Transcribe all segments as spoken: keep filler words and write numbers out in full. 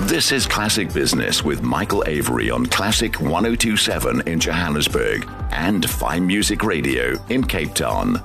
This is Classic Business with Michael Avery on Classic one oh two point seven in Johannesburg and Fine Music Radio in Cape Town.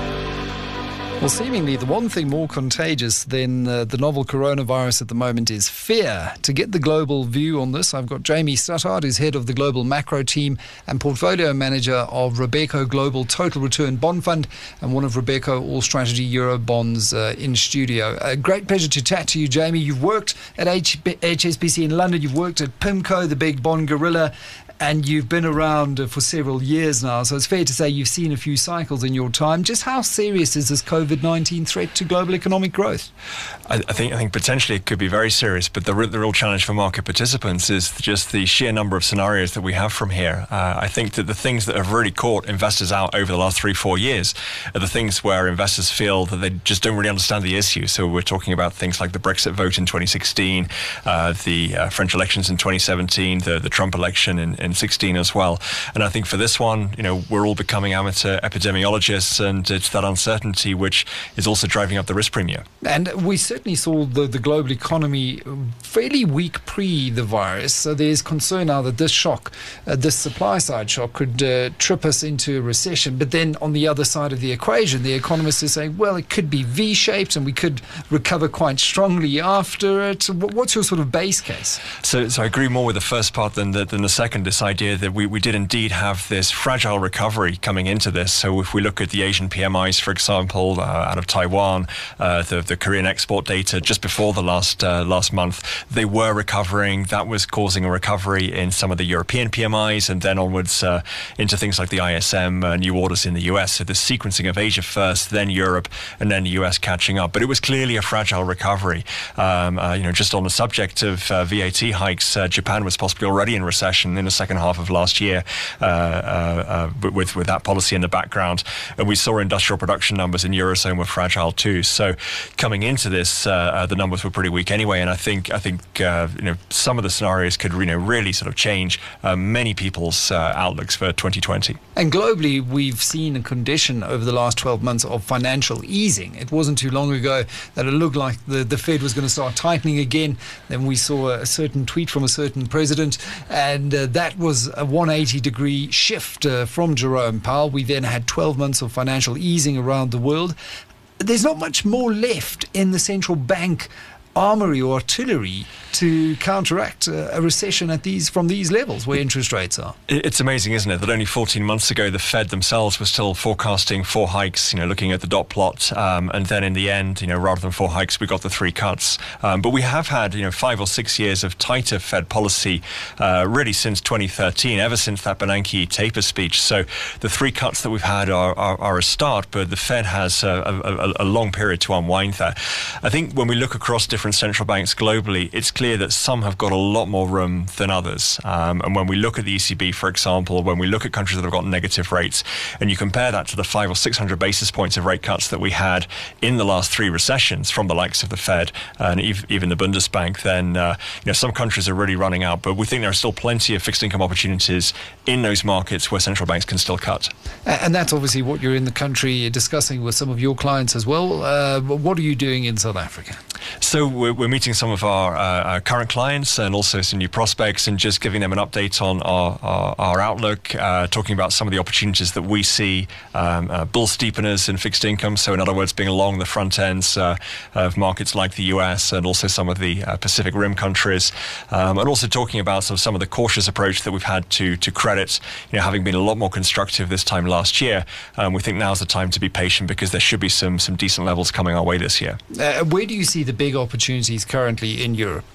Well, seemingly the one thing more contagious than uh, the novel coronavirus at the moment is fear. To get the global view on this, I've got Jamie Stuttard, who's head of the global macro team and portfolio manager of Robeco Global Total Return Bond Fund and one of Robeco All Strategy Euro Bonds uh, in studio. A great pleasure to chat to you, Jamie. You've worked at H- HSBC in London, you've worked at PIMCO, the big bond gorilla, and you've been around for several years now, so it's fair to say you've seen a few cycles in your time. Just how serious is this COVID nineteen threat to global economic growth? I, I think I think potentially it could be very serious, but the, the real challenge for market participants is just the sheer number of scenarios that we have from here. Uh, I think that the things that have really caught investors out over the last three, four years are the things where investors feel that they just don't really understand the issue. So we're talking about things like the Brexit vote in twenty sixteen, uh, the uh, French elections in twenty seventeen, the, the Trump election in, in sixteen as well. And I think for this one, you know, we're all becoming amateur epidemiologists, and it's that uncertainty which is also driving up the risk premium. And we certainly saw the, the global economy fairly weak pre the virus, so there's concern now that this shock, uh, this supply side shock could uh, trip us into a recession. But then on the other side of the equation, the economists are saying, well, it could be V-shaped and we could recover quite strongly after it. What's your sort of base case? So, so I agree more with the first part than the, than the second, this idea that we, we did indeed have this fragile recovery coming into this. So if we look at the Asian P M Is, for example, uh, out of Taiwan, uh, the, the Korean export data just before the last uh, last month, they were recovering. That was causing a recovery in some of the European P M Is, and then onwards uh, into things like the I S M, uh, new orders in the U S. So the sequencing of Asia first, then Europe, and then the U S catching up. But it was clearly a fragile recovery. Um, uh, you know, just on the subject of uh, V A T hikes, uh, Japan was possibly already in recession in the second half of last year uh, uh, uh, with, with that policy in the background. And we saw industrial production numbers in Eurozone were fragile too. So coming into this, uh, uh, the numbers were pretty weak anyway. And I think I think uh, you know, some of the scenarios could you know, really sort of change uh, many people's uh, outlooks for twenty twenty. And globally, we've seen a condition over the last twelve months of financial easing. It wasn't too long ago that it looked like the, the Fed was going to start tightening again. Then we saw a certain tweet from a certain president, and uh, that was a one hundred eighty degree shift uh, from Jerome Powell. We then had twelve months of financial easing around the world. There's not much more left in the central bank armory or artillery to counteract a recession at these from these levels where interest rates are. It's amazing, isn't it, that only fourteen months ago the Fed themselves were still forecasting four hikes, you know, looking at the dot plot, um, and then in the end, you know, rather than four hikes, we got the three cuts. Um, but we have had, you know, five or six years of tighter Fed policy, uh, really since twenty thirteen, ever since that Bernanke taper speech. So the three cuts that we've had are, are, are a start, but the Fed has a, a, a long period to unwind that. I think when we look across different central banks globally, it's clear that some have got a lot more room than others. Um, and when we look at the E C B, for example, when we look at countries that have got negative rates, and you compare that to the five or six hundred basis points of rate cuts that we had in the last three recessions from the likes of the Fed and even the Bundesbank, then uh, you know some countries are really running out. But we think there are still plenty of fixed income opportunities in those markets where central banks can still cut. And that's obviously what you're in the country discussing with some of your clients as well. Uh, what are you doing in South Africa? So we're, we're meeting some of our, uh, our current clients and also some new prospects, and just giving them an update on our, our, our outlook, uh, talking about some of the opportunities that we see, um, uh, bull steepeners in fixed income. So in other words, being along the front ends uh, of markets like the U S and also some of the uh, Pacific Rim countries, um, and also talking about sort of some of the cautious approach that we've had to to credit. You know, having been a lot more constructive this time last year, um, we think now's the time to be patient because there should be some some decent levels coming our way this year. Uh, where do you see the big opportunities currently in Europe?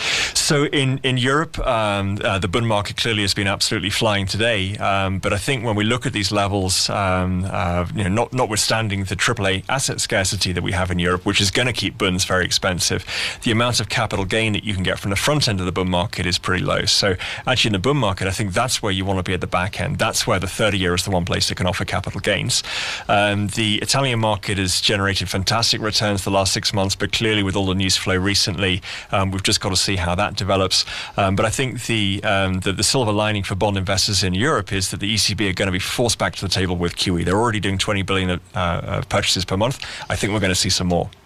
So in, in Europe, um, uh, the bond market clearly has been absolutely flying today. Um, but I think when we look at these levels, um, uh, you know, not, notwithstanding the triple A asset scarcity that we have in Europe, which is going to keep bonds very expensive, the amount of capital gain that you can get from the front end of the bond market is pretty low. So actually in the bond market, I think that's where you want to be at the back end. That's where the thirty year is the one place that can offer capital gains. Um, the Italian market has generated fantastic returns the last six months, but clearly with all the news flow recently, um, we've just got to see how that develops. Um, but I think the, um, the the silver lining for bond investors in Europe is that the E C B are going to be forced back to the table with Q E. They're already doing twenty billion of, uh, of purchases per month. I think we're going to see some more.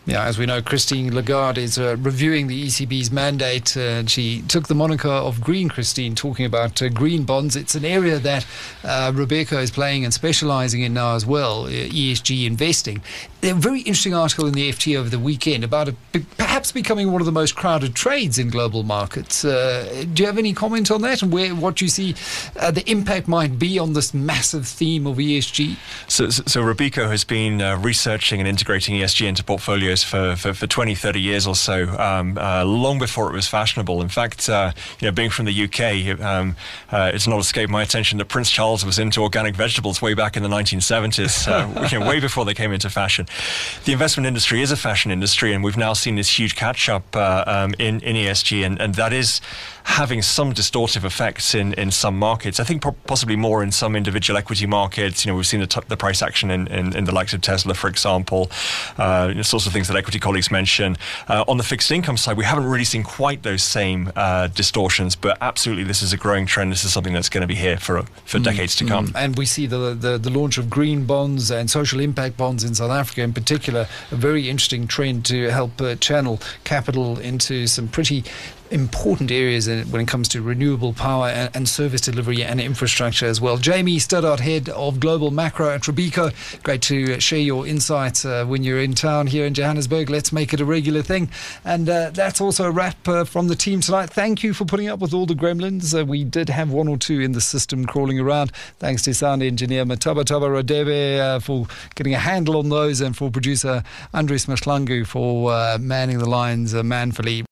Yeah, as we know, Christine Lagarde is uh, reviewing the E C B's mandate. Uh, she took the moniker of Green Christine, talking about uh, green bonds. It's an area that uh, Robeco is playing and specialising in now as well, uh, E S G investing. A very interesting article in the F T over the weekend about a, perhaps becoming one of the most crowded trades in global markets. Uh, do you have any comment on that, and where what you see uh, the impact might be on this massive theme of E S G? So, so, so Robeco has been uh, researching and integrating E S G into portfolios For, for, for twenty, thirty years or so, um, uh, long before it was fashionable. In fact, uh, you know, being from the U K, um, uh, it's not escaped my attention that Prince Charles was into organic vegetables way back in the nineteen seventies, uh, you know, way before they came into fashion. The investment industry is a fashion industry, and we've now seen this huge catch-up uh, um, in, in E S G, and, and that is having some distortive effects in, in some markets. I think po- possibly more in some individual equity markets. You know, we've seen the, t- the price action in, in, in the likes of Tesla, for example, uh, the sorts of things that equity colleagues mention. Uh, on the fixed income side, we haven't really seen quite those same uh, distortions, but absolutely this is a growing trend. This is something that's going to be here for for mm, decades to come. Mm. And we see the, the the launch of green bonds and social impact bonds in South Africa in particular, a very interesting trend to help uh, channel capital into some pretty important areas when it comes to renewable power and, and service delivery and infrastructure as well. Jamie Stoddart, head of global macro at Robeco, great to share your insights uh, when you're in town here in Johannesburg. Let's make it a regular thing. And uh, that's also a wrap uh, from the team tonight. Thank you for putting up with all the gremlins. Uh, we did have one or two in the system crawling around. Thanks to sound engineer Mataba Taba Radebe uh, for getting a handle on those, and for producer Andres Mashlangu for uh, manning the lines uh, manfully.